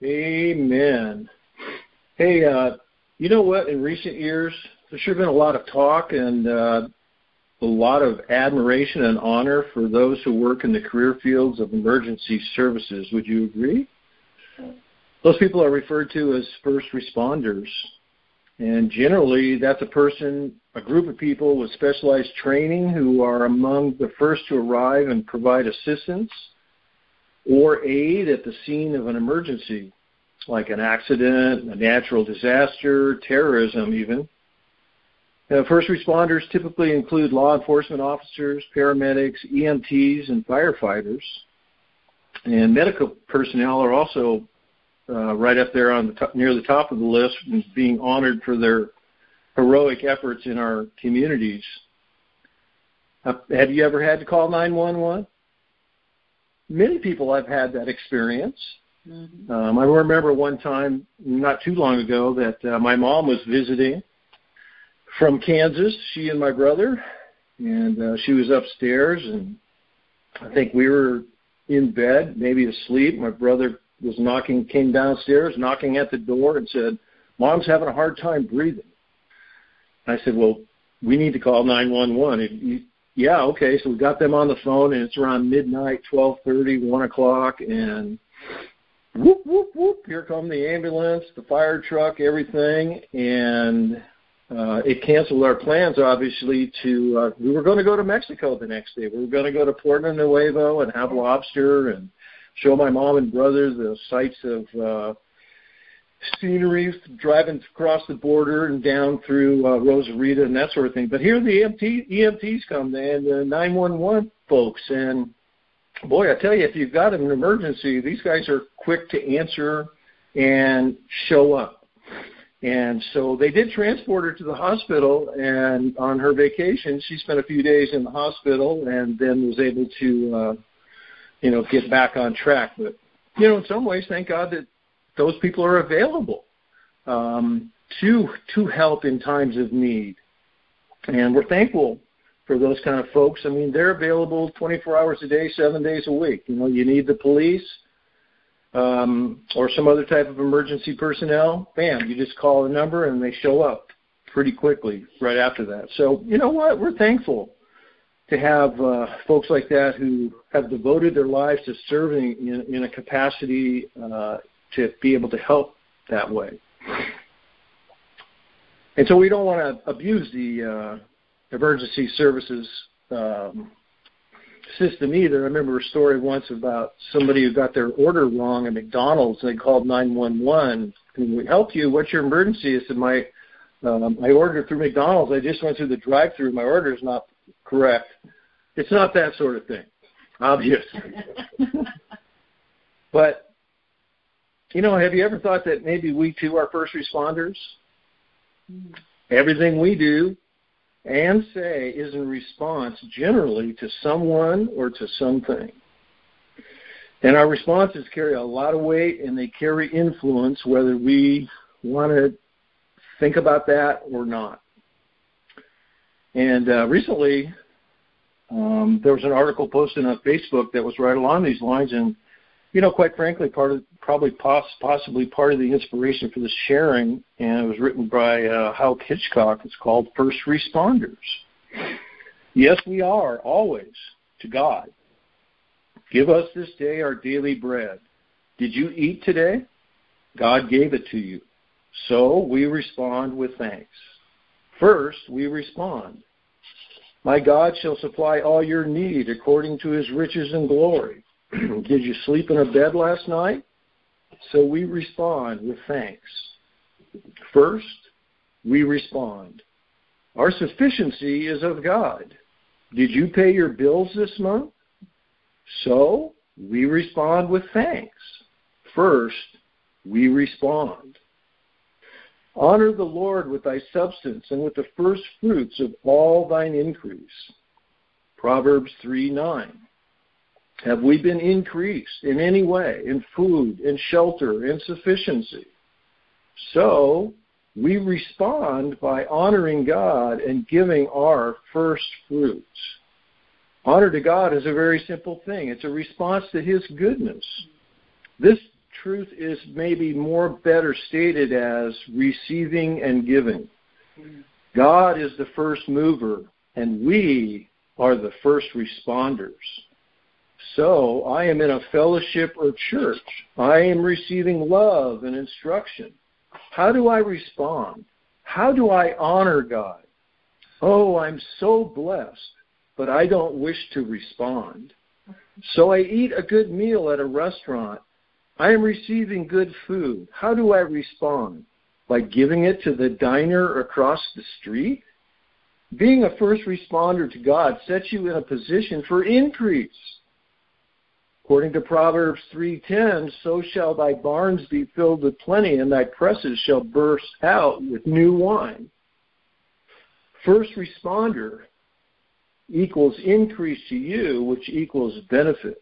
Amen. Hey, you know what? In recent years, there's sure been a lot of talk and a lot of admiration and honor for those who work in the career fields of emergency services. Would you agree? Those people are referred to as first responders. And generally, that's a group of people with specialized training who are among the first to arrive and provide assistance or aid at the scene of an emergency, like an accident, a natural disaster, terrorism even. First responders typically include law enforcement officers, paramedics, EMTs, and firefighters. And medical personnel are also right up there on near the top of the list, being honored for their heroic efforts in our communities. Have you ever had to call 911? Many people have had that experience. Mm-hmm. I remember one time, not too long ago, that my mom was visiting from Kansas, she and my brother, and she was upstairs, and I think we were in bed, maybe asleep. My brother came downstairs, knocking at the door, and said, "Mom's having a hard time breathing." I said, "Well, we need to call 911. Yeah, okay. So we got them on the phone, and it's around midnight, 12:30, 1 o'clock, and whoop, whoop, whoop, here come the ambulance, the fire truck, everything, and it canceled our plans, obviously, we were going to go to Mexico the next day. We were going to go to Puerto Nuevo and have lobster and show my mom and brother the sights of scenery, driving across the border and down through Rosarita and that sort of thing. But here the EMTs come, and the 911 folks, and boy, I tell you, if you've got an emergency, these guys are quick to answer and show up. And so they did transport her to the hospital, and on her vacation, she spent a few days in the hospital and then was able to, get back on track. But, in some ways, thank God that those people are available to help in times of need. And we're thankful for those kind of folks. I mean, they're available 24 hours a day, 7 days a week. You need the police or some other type of emergency personnel, bam, you just call a number and they show up pretty quickly right after that. So, you know what? We're thankful to have folks like that who have devoted their lives to serving in a capacity to be able to help that way. And so we don't want to abuse the emergency services system either. I remember a story once about somebody who got their order wrong at McDonald's. They called 911. Can we help you? What's your emergency? I said, my order through McDonald's. I just went through the drive-thru. My order is not correct. It's not that sort of thing, obviously. But, have you ever thought that maybe we too are first responders? Everything we do and say is in response generally to someone or to something. And our responses carry a lot of weight, and they carry influence whether we want to think about that or not. And recently, there was an article posted on Facebook that was right along these lines, and quite frankly, possibly part of the inspiration for this sharing, and it was written by Hal Hitchcock. It's called First Responders. Yes, we are always to God. Give us this day our daily bread. Did you eat today? God gave it to you. So we respond with thanks. First, we respond. My God shall supply all your need according to his riches and glory. Did you sleep in a bed last night? So we respond with thanks. First, we respond. Our sufficiency is of God. Did you pay your bills this month? So we respond with thanks. First, we respond. Honor the Lord with thy substance and with the first fruits of all thine increase. Proverbs 3:9. Have we been increased in any way, in food, in shelter, in sufficiency? So we respond by honoring God and giving our first fruits. Honor to God is a very simple thing. It's a response to his goodness. This truth is maybe more better stated as receiving and giving. God is the first mover, and we are the first responders. So I am in a fellowship or church. I am receiving love and instruction. How do I respond? How do I honor God? Oh, I'm so blessed, but I don't wish to respond. So I eat a good meal at a restaurant. I am receiving good food. How do I respond? By giving it to the diner across the street? Being a first responder to God sets you in a position for increase. According to Proverbs 3:10, so shall thy barns be filled with plenty, and thy presses shall burst out with new wine. First responder equals increase to you, which equals benefits.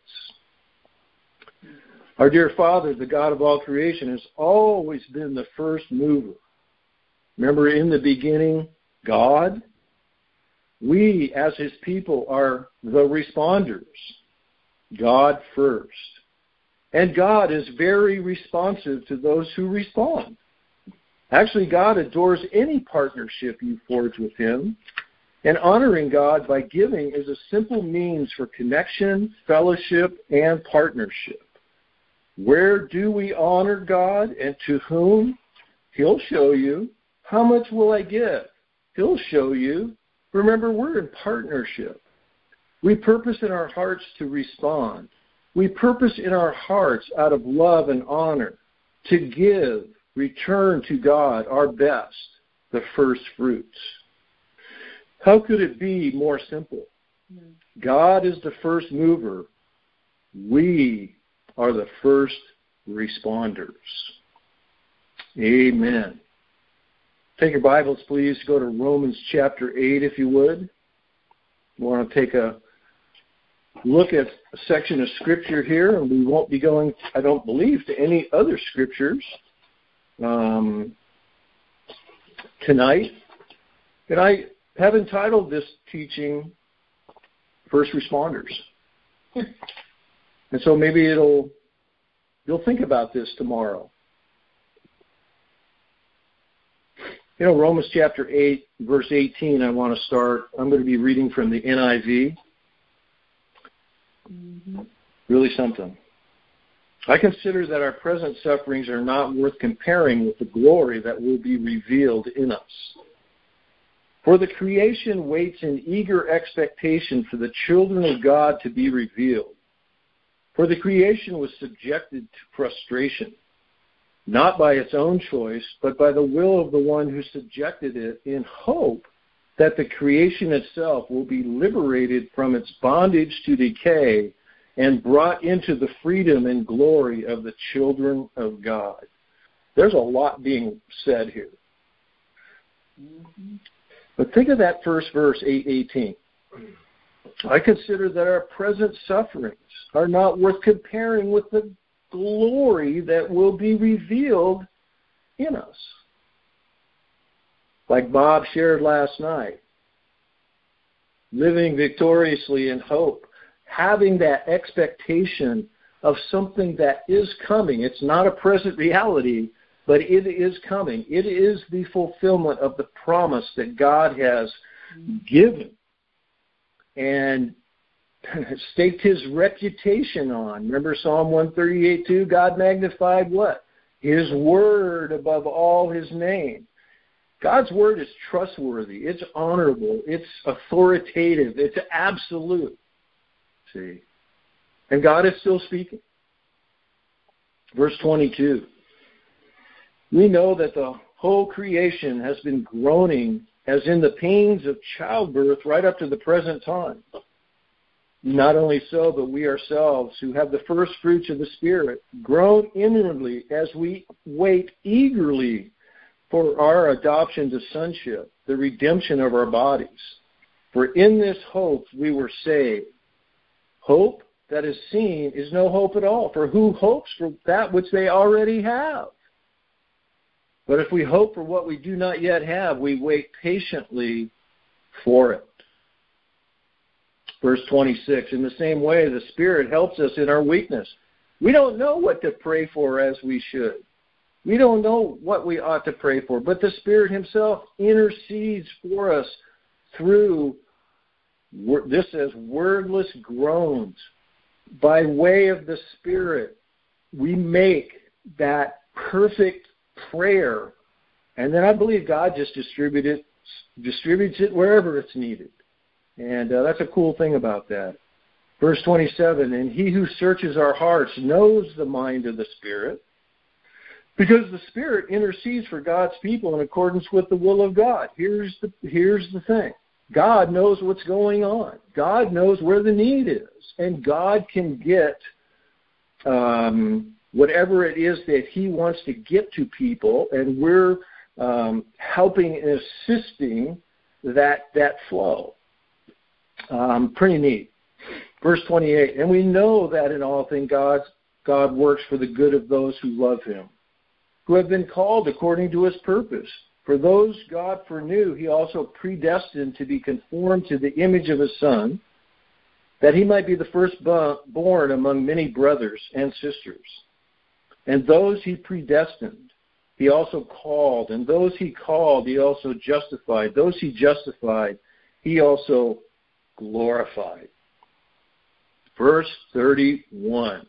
Our dear Father, the God of all creation, has always been the first mover. Remember, in the beginning, God? We, as his people, are the responders. God first. And God is very responsive to those who respond. Actually, God adores any partnership you forge with him. And honoring God by giving is a simple means for connection, fellowship, and partnership. Where do we honor God and to whom? He'll show you. How much will I give? He'll show you. Remember, we're in partnership. We purpose in our hearts to respond. We purpose in our hearts out of love and honor to give, return to God our best, the first fruits. How could it be more simple? God is the first mover. We are the first responders. Amen. Take your Bibles, please. Go to Romans chapter 8, if you would. We want to take a look at a section of Scripture here, and we won't be going, I don't believe, to any other Scriptures tonight. And I have entitled this teaching, First Responders. And so maybe you'll think about this tomorrow. You know, Romans chapter 8, verse 18, I want to start. I'm going to be reading from the NIV. Really something. I consider that our present sufferings are not worth comparing with the glory that will be revealed in us. For the creation waits in eager expectation for the children of God to be revealed. For the creation was subjected to frustration, not by its own choice, but by the will of the one who subjected it, in hope that the creation itself will be liberated from its bondage to decay and brought into the freedom and glory of the children of God. There's a lot being said here. But think of that first verse, 8:18. I consider that our present sufferings are not worth comparing with the glory that will be revealed in us. Like Bob shared last night, living victoriously in hope, having that expectation of something that is coming. It's not a present reality, but it is coming. It is the fulfillment of the promise that God has given and staked his reputation on. Remember Psalm 138:2? God magnified what? His word above all his name. God's word is trustworthy. It's honorable. It's authoritative. It's absolute. See? And God is still speaking. Verse 22. We know that the whole creation has been groaning as in the pains of childbirth right up to the present time. Not only so, but we ourselves, who have the first fruits of the Spirit, groan inwardly as we wait eagerly for our adoption to sonship, the redemption of our bodies. For in this hope we were saved. Hope that is seen is no hope at all, for who hopes for that which they already have? But if we hope for what we do not yet have, we wait patiently for it. Verse 26, in the same way, the Spirit helps us in our weakness. We don't know what to pray for as we should. We don't know what we ought to pray for, but the Spirit himself intercedes for us through, this says, wordless groans. By way of the Spirit, we make that perfect prayer, and then I believe God just distributes it wherever it's needed. And that's a cool thing about that. Verse 27, and he who searches our hearts knows the mind of the Spirit, because the Spirit intercedes for God's people in accordance with the will of God. Here's the thing. God knows what's going on. God knows where the need is. And God can get whatever it is that he wants to get to people, and we're helping and assisting that flow. Pretty neat. Verse 28, and we know that in all things God works for the good of those who love him, who have been called according to his purpose. For those God foreknew, he also predestined to be conformed to the image of his Son, that he might be the firstborn among many brothers and sisters. And those he predestined, he also called. And those he called, he also justified. Those he justified, he also glorified. Verse 31.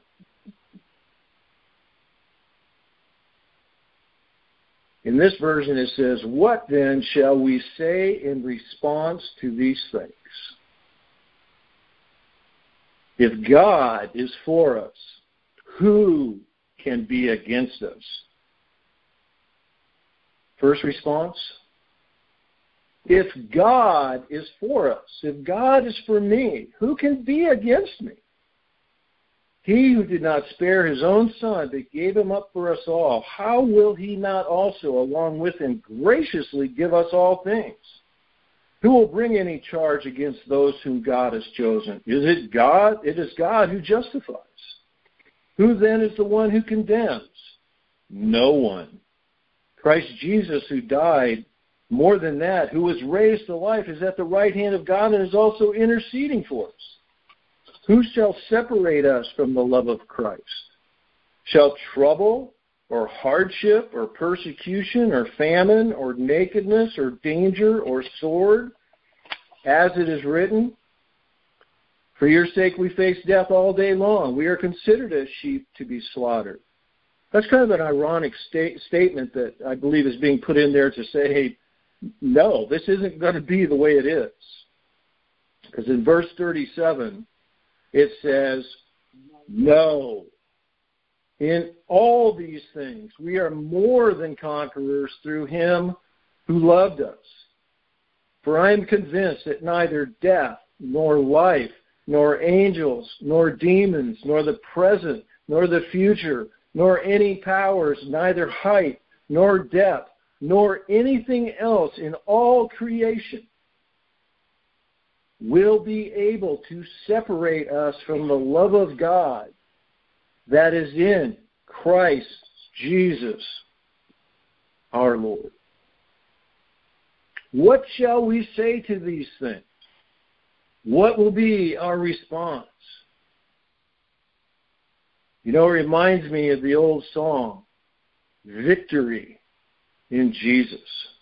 In this version it says, what then shall we say in response to these things? If God is for us, who can be against us? First response, if God is for us, if God is for me, who can be against me? He who did not spare his own Son, but gave him up for us all, how will he not also, along with him, graciously give us all things? Who will bring any charge against those whom God has chosen? Is it God? It is God who justifies. Who then is the one who condemns? No one. Christ Jesus, who died, more than that, who was raised to life, is at the right hand of God and is also interceding for us. Who shall separate us from the love of Christ? Shall trouble or hardship or persecution or famine or nakedness or danger or sword? As it is written, for your sake we face death all day long. We are considered as sheep to be slaughtered. That's kind of an ironic statement that I believe is being put in there to say, hey, no, this isn't going to be the way it is. Because in verse 37, it says, no. In all these things, we are more than conquerors through him who loved us. For I am convinced that neither death, nor life, nor angels, nor demons, nor the present, nor the future, nor any powers, neither height, nor depth, nor anything else in all creation will be able to separate us from the love of God that is in Christ Jesus our Lord. What shall we say to these things? What will be our response? You know, it reminds me of the old song, Victory in Jesus.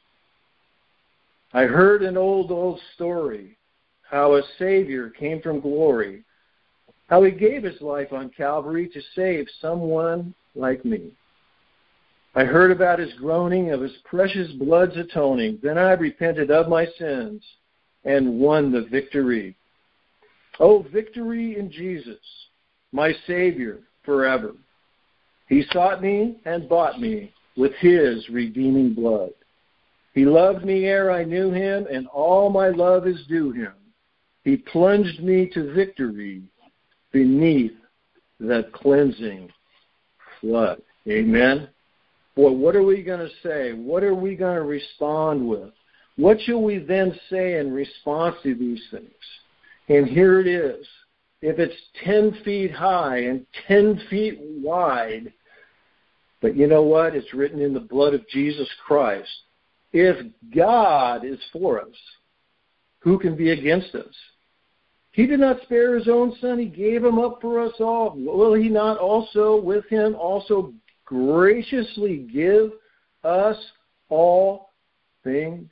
I heard an old story, how a Savior came from glory, how he gave his life on Calvary to save someone like me. I heard about his groaning, of his precious blood's atoning. Then I repented of my sins and won the victory. Oh, victory in Jesus, my Savior forever. He sought me and bought me with his redeeming blood. He loved me ere I knew him, and all my love is due him. He plunged me to victory beneath that cleansing flood. Amen. Boy, what are we going to say? What are we going to respond with? What shall we then say in response to these things? And here it is. If it's 10 feet high and 10 feet wide, but you know what? It's written in the blood of Jesus Christ. If God is for us, who can be against us? He did not spare his own Son. He gave him up for us all. Will he not also with him also graciously give us all things?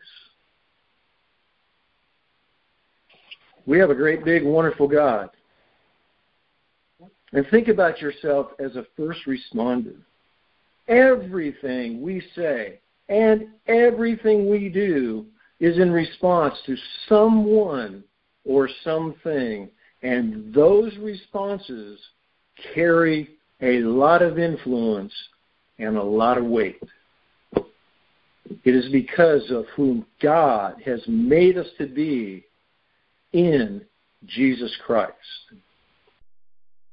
We have a great, big, wonderful God. And think about yourself as a first responder. Everything we say and everything we do is in response to someone or something. And those responses carry a lot of influence and a lot of weight. It is because of whom God has made us to be in Jesus Christ.